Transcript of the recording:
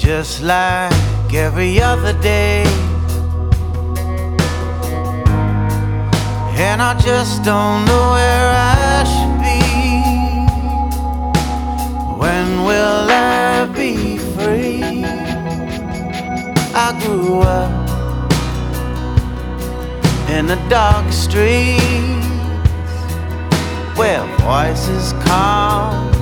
just like every other day. And I just don't know where I should be. When will I be free? I grew up in the dark streets where voices call